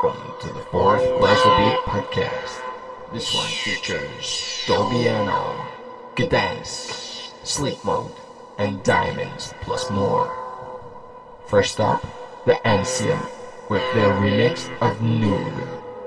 Welcome to the fourth Glasgow Beat podcast. This one features Dolbiano, Gdansk, Sleep Mode, and Diamonds plus more. First up, the Ancient with their remix of Nude.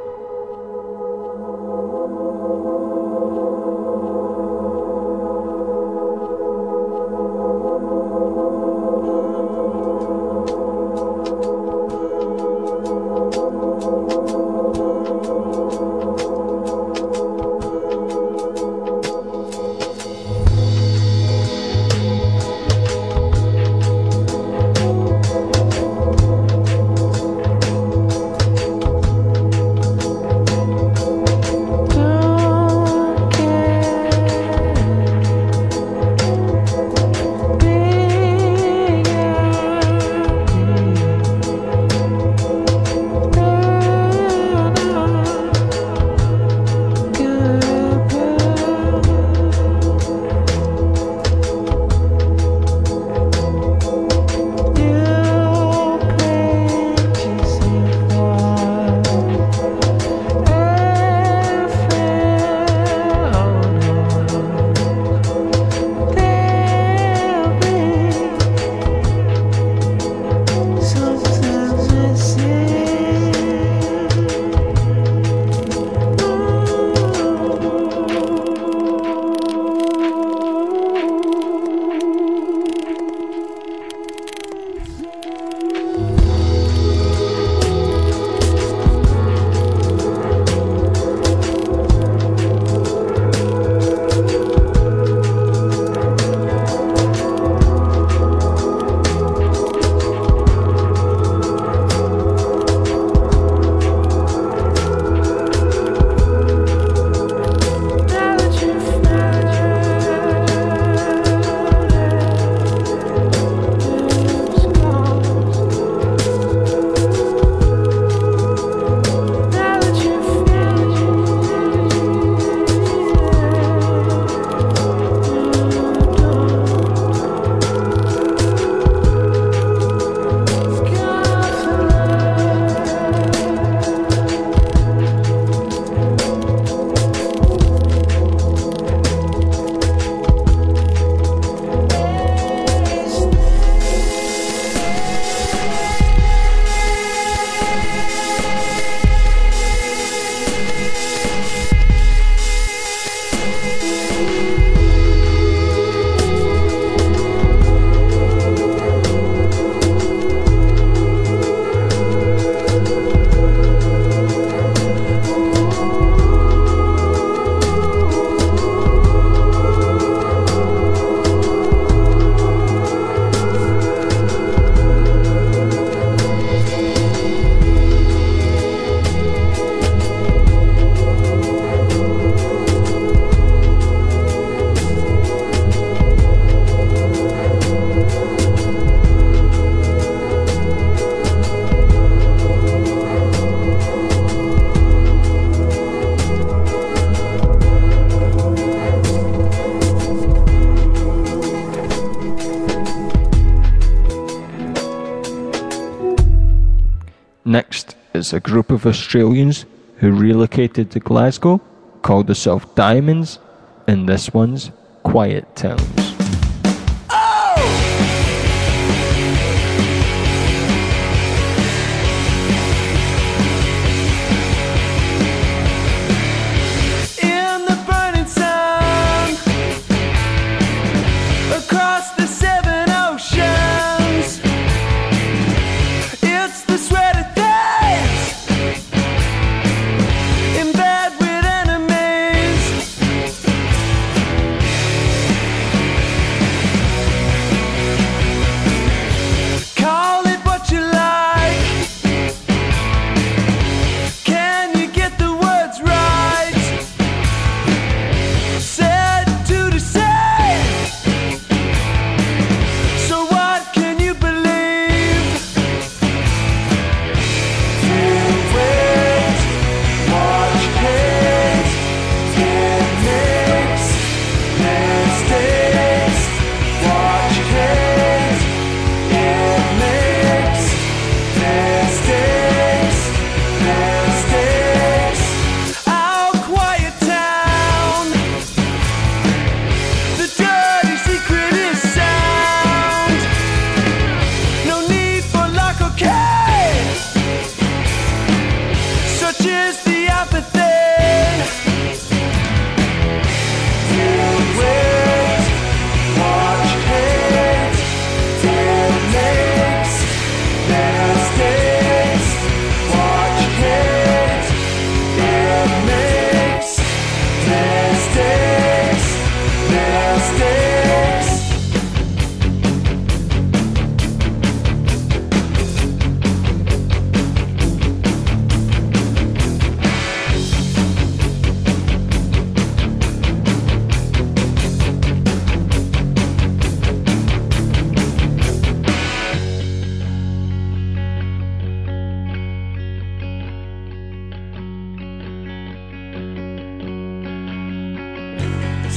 Next is a group of Australians who relocated to Glasgow, called themselves Diamonds, and this one's Quiet Towns.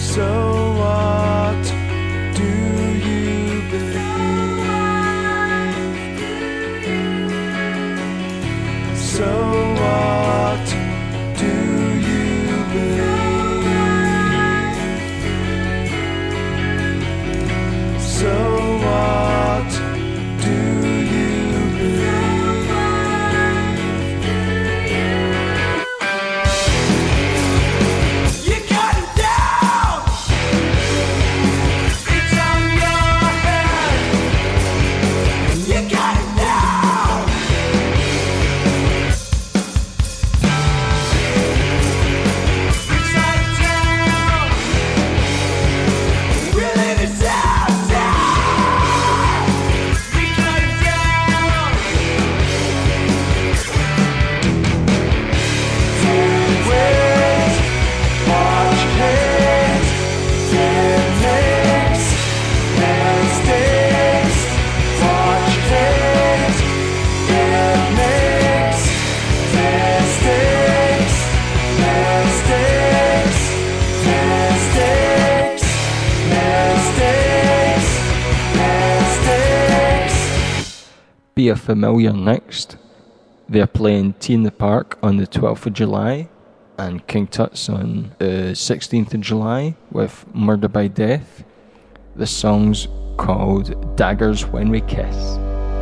So what do you believe? So what do you believe? So what do you believe? You got it down. It's on your head. You got it down. It's like down. Really disaster. We got it down. Don't wait. Watch your head. It makes mistakes. Watch your head. It makes mistakes. Mistakes. Mistakes. Mistakes. Mistakes. Be a Familiar next. They're playing Tea in the Park on the 12th of July and King Tut's on the 16th of July with Murder by Death. The song's called Daggers When We Kiss.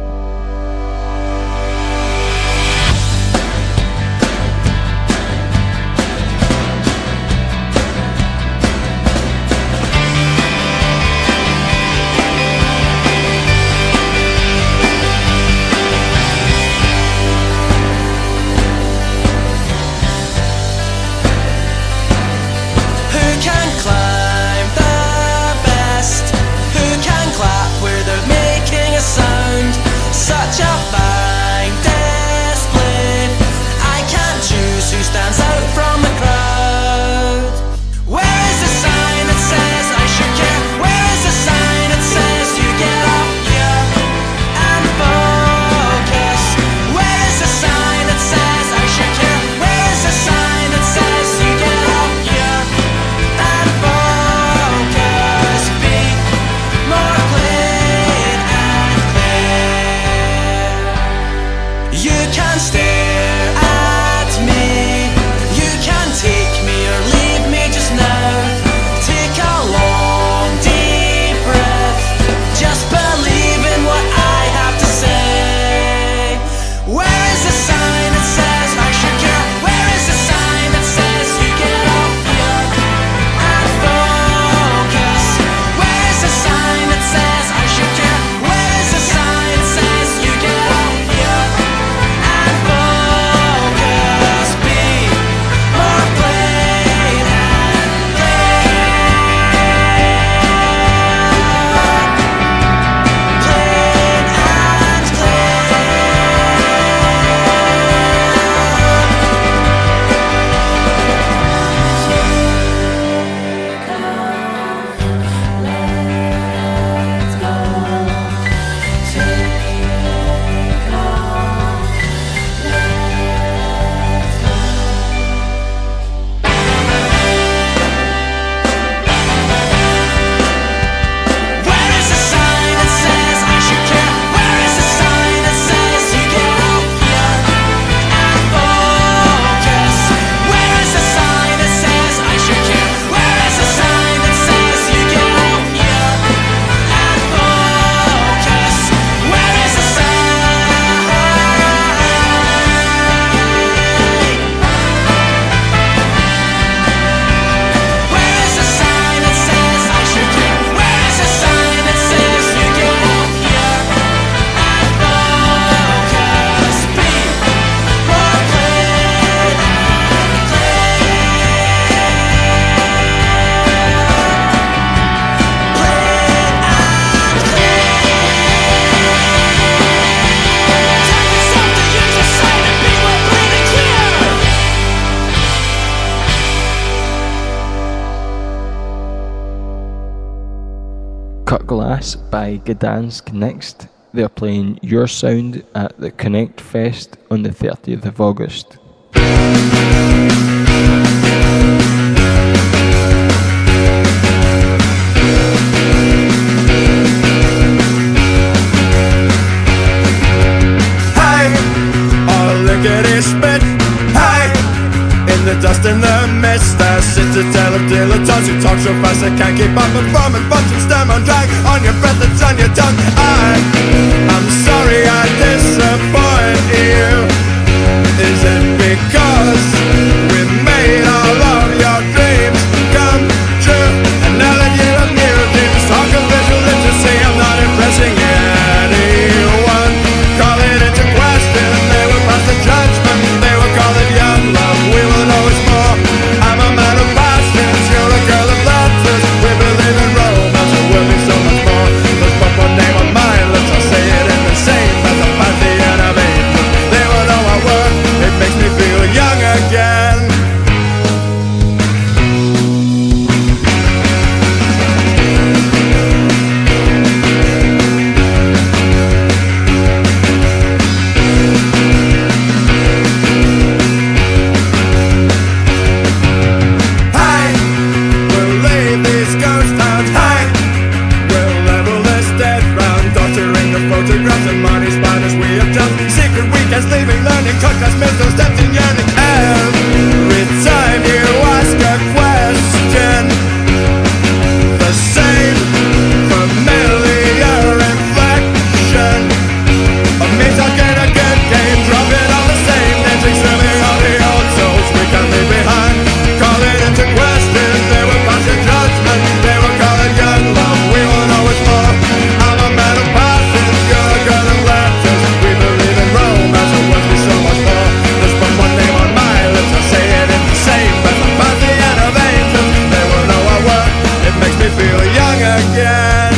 Who can climb the best? Who can clap where they're making a sound? Such a fine display. I can't choose who stands out from the crowd. Where is the sign that says I should care? Where is the sign that says you get up here and focus? Where is the sign that says I should care? Where is the sign that says you get up here and focus? Be more clean and clear. You can stare at me. You can take me or leave me just now. Take a long deep breath. Just believe in what I have to say. Where is the sign that says I should care? Where is the sign that says you get up here and focus? Where is the sign that says I should care? Where is the sign that says you get up here and focus? Be more plain and clear. Plain and clear. Where is the sign that says I should care? Where is the sign that says you get up here and focus? Where is the sign that says I should care? Where is the sign that says you get up here and focus? Where is the sign? Where is the sign that says I should care? Where is the sign that says you get up here and focus? Be more clear and Something you just say to be more plain and clear. Cut Glass by Gdansk next. They're playing Your Sound at the Connect Fest on the 30th of August. you spit. Hey, in the dust and the mist, I sit to tell of dilettantes who talk so fast they can't keep up. Performing functions, stem on drag on your breath that's on your tongue. I'm sorry I disappoint you. Is it because we made all of your dreams come true? And now that you have new dreams, talk of visual literacy, I'm not impressing anyone. Call it into question, they will pass the judgment. They will call it young love, we will know it's more. I'm a man of passions, you're a girl of letters. We believe in romance, it will be so much more. Let's put one name on my lips, I'll say it in the same as a pantheon of angels. They will know our work, it makes me feel young again. Photographs and money spiders we have jumped. Secret weekends leaving learning contrast missiles tempting yearning. Every time you ask a question, the same familiar inflection of me talking a good game, dropping all the same names, exhuming all the old souls we can leave behind. Call it into question, they will pass a judgment. They will call it young love, we will know it's more. I'm a man of passions, you're a girl of letters. We believe in romance, it will be so much more. Let's put one name on my lips, I'll say it in the same breath. I'm pantheon of angels, they will know our work. It makes me feel young again.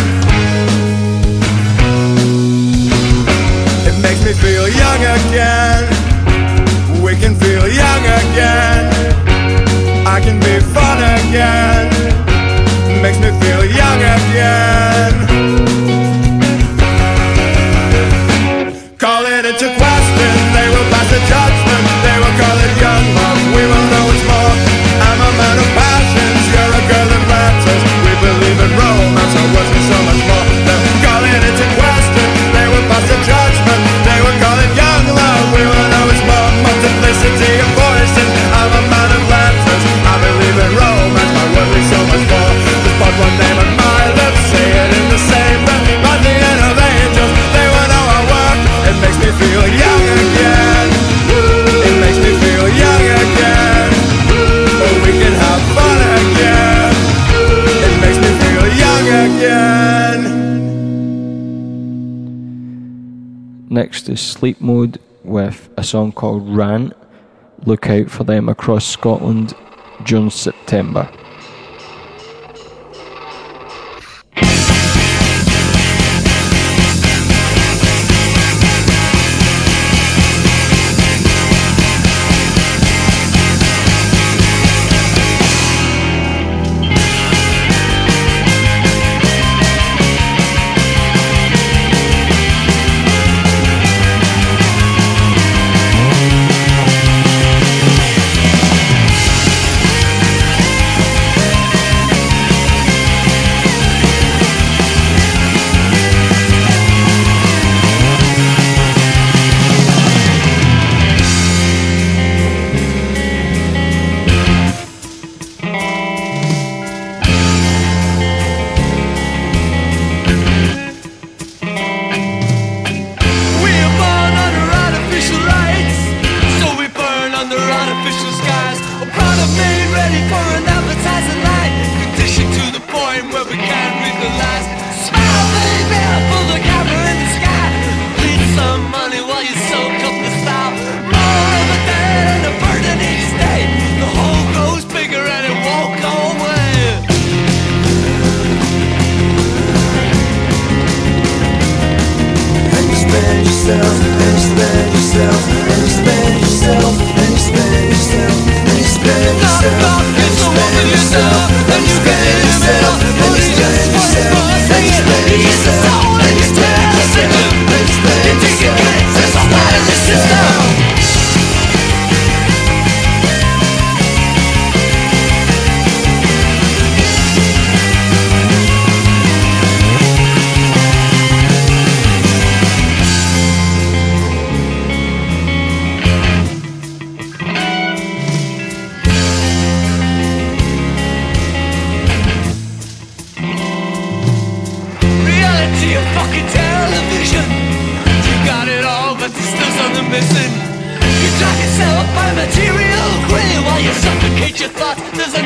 It makes me feel young again. We can feel young again. I can be fun again. Makes me feel young again. Call it into question, they will pass a judgment. They will call it young love, we will know it's more. I'm a man of passions, you're a girl of letters. We believe in romance, our words mean so much more. They'll call it into question, they will pass a judgment. They will call it young love, we will know it's more. Multiplicity of voices, I'm a man of letters. I believe in romance, my words mean so much more. Just put one name on my lips, say it in the same breath. By the end of angels, they will know our work. It makes me feel young again. It makes me feel young again. But we can have fun again. It makes me feel young again. Next is Sleep Mode with a song called Rant. Look out for them across Scotland during September.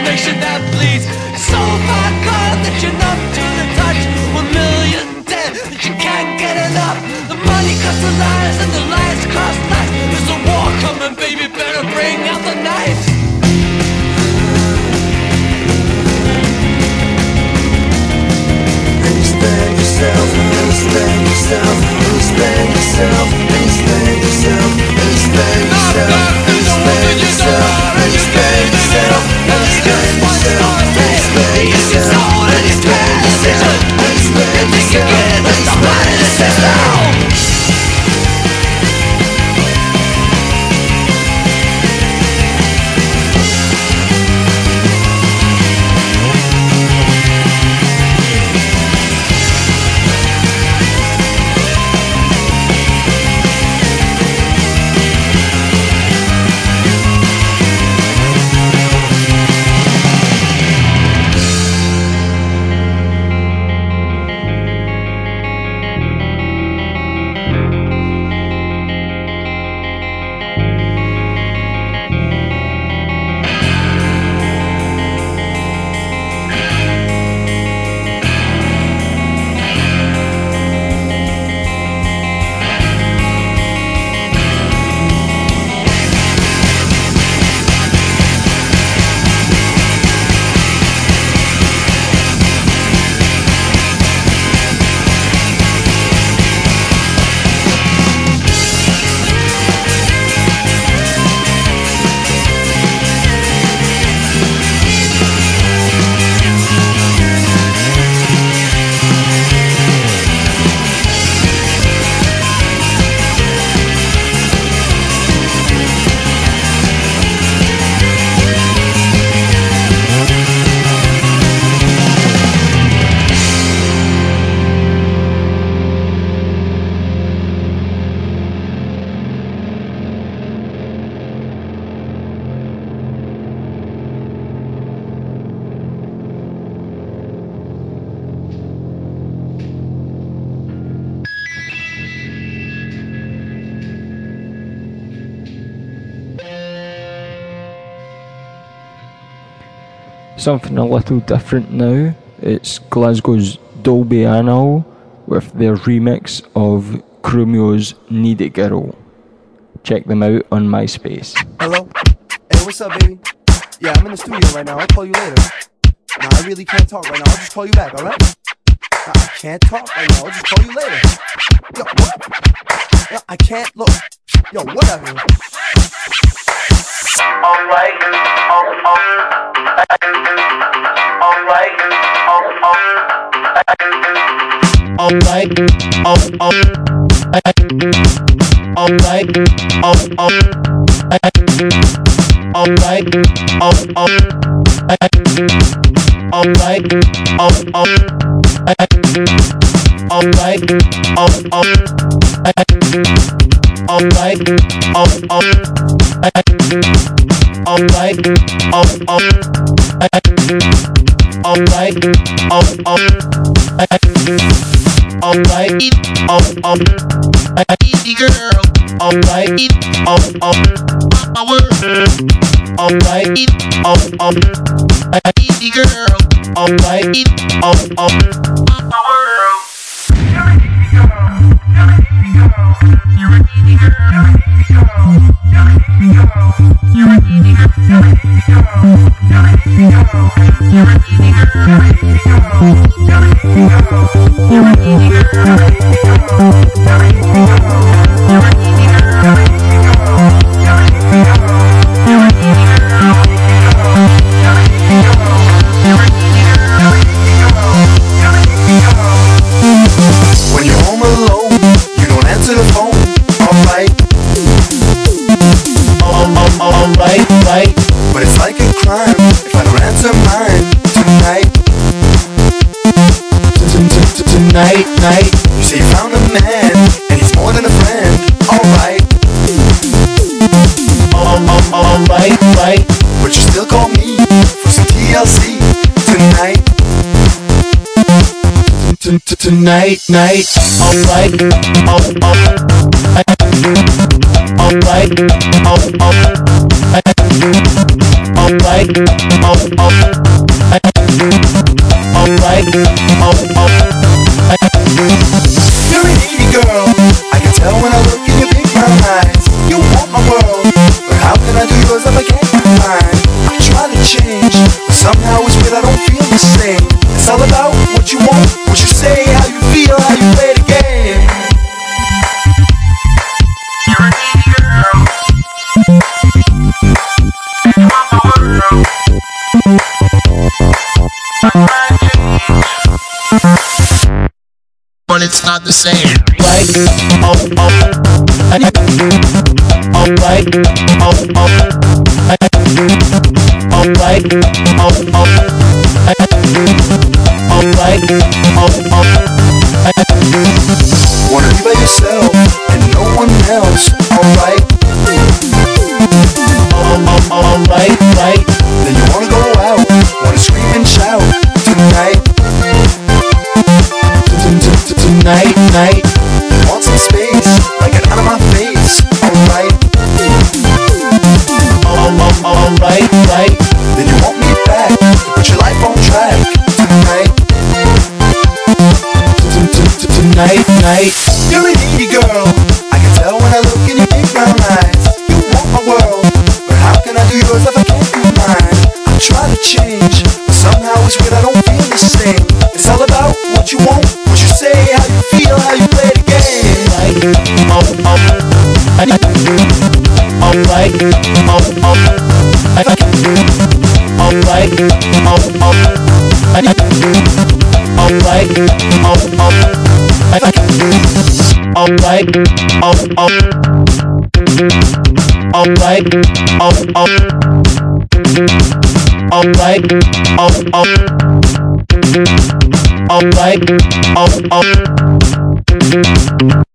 nation that bleeds. So far gone that you're numb to the touch. 1 million dead that you can't get enough. The money costs the lies and the lies cost lives. There's a war coming, baby, better bring out the knives. Understand yourself, understand yourself, understand yourself, understand yourself, understand yourself, understand yourself, understand yourself, understand yourself, understand yourself, understand yourself, understand yourself, understand yourself. Something a little different now. It's Glasgow's Dolby Annal with their remix of Chromio's Need It Girl. Check them out on MySpace. Hello? Hey, what's up, baby? Yeah, I'm in the studio right now. I'll call you later. Nah, I really can't talk right now. I'll just call you back, alright? Nah, I can't talk right now. I'll just call you later. Yo, what? Yo, I can't look. Yo, whatever. Alright, When you're home alone, you don't answer the phone. Alright, right. But it's like a crime if I don't answer mine tonight. Tonight. You say you found a man and he's more than a friend. Alright, right. But you still call me for some TLC tonight. Tonight, alright, alright, alright, You're a needy girl, I can tell when I look in your big brown eyes. You want my world, but how can I do yours if I can't do mine? I try to change, but somehow it's weird, I don't feel the same. It's all about what you want, what you say, how you feel, how you play the game. You're a needy girl. You want my world. but it's not the same. Right, alright, alright, alright, Wanna be by yourself and no one else, alright. alright, right. Then you wanna go out, wanna scream and shout tonight. Tonight, night. Want some space, like it out of my face, alright. Alright, right. Then you want me back, to put your life on track tonight. Tonight, night. You're a needy girl, I can tell when I look in your big brown eyes. You want my world, but how can I do yours if I can't do mine? I try to change, but somehow it's weird, I don't feel the same. It's all about what you want, what you say, how you feel, how you play the game. Alright, alright.